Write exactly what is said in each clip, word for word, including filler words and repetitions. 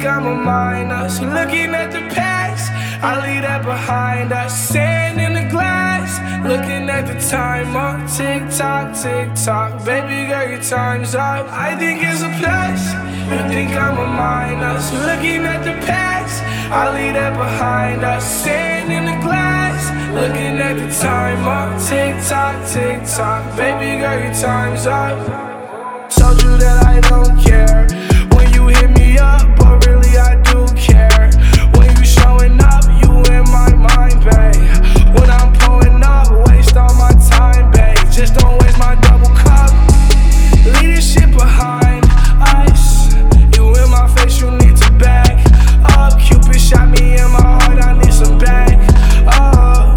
think I'm a minus, looking at the past, I leave that behind us. Sand in the glass, looking at the timer. Tick tock, tick tock, baby girl, your time's up. I think it's a plus, you think I'm a minus, looking at the past, I leave that behind us. Sand in the glass, looking at the timer. Tick tock, tick tock, baby girl, your time's up. Told you that I don't care when you hit me up, but really I do care. When you showing up, you in my mind, babe. When I'm pulling up, waste all my time, babe. Just don't waste my double cup. Leave this shit behind us. You in my face, you need to back up. Cupid shot me in my heart, I need some back up.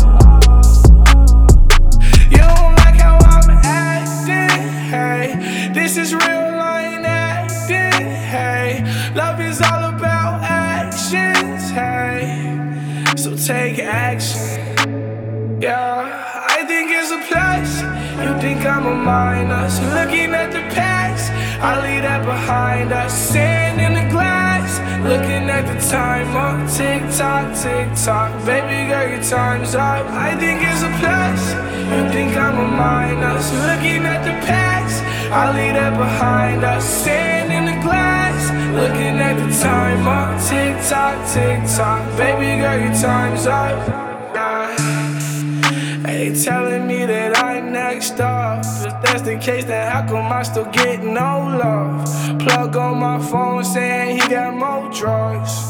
You don't like how I'm acting, hey. This is real, I ain't acting, hey. Love is all about actions, hey. So take action, yeah. I think it's a plus, you think I'm a minus, looking at the past, I leave that behind us. Sand in the glass, looking at the timer. Tick tock, tick tock, baby girl, your time's up. I think it's a plus, you think I'm a minus, looking at the past, I leave that behind us. Sand in the glass, looking at the timer. Tick tock, tick tock, baby girl, your time's up. They telling me that I'm next up. If that's the case, then how come I still get no love? Plug on my phone saying he got more drugs.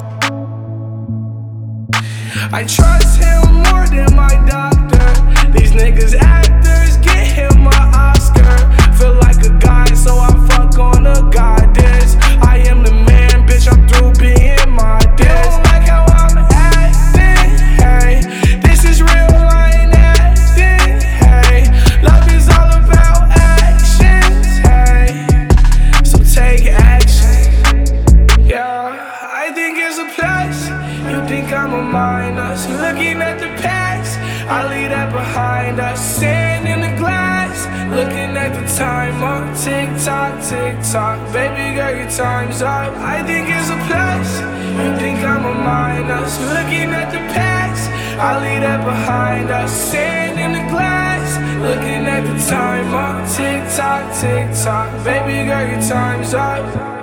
I trust him more than my doctor. These niggas actors, get him an Oscar. Feel like a god, so I fuck on a goddess. I am the man, bitch, I'm through being modest. You don't like how I'm acting, hey. This is real, I ain't acting, hey. Love is all about actions, hey. So take action, yeah. I think it's a plus, you think I'm a minus, looking at the past, I leave that behind us. Sand in the glass, looking at the timer. Tick tock, tick tock, baby girl, your time's up. I think it's a plus, you think I'm a minus, looking at the past, I leave that behind us. Sand in the glass, looking at the timer. Tick tock, tick tock, baby girl, your time's up.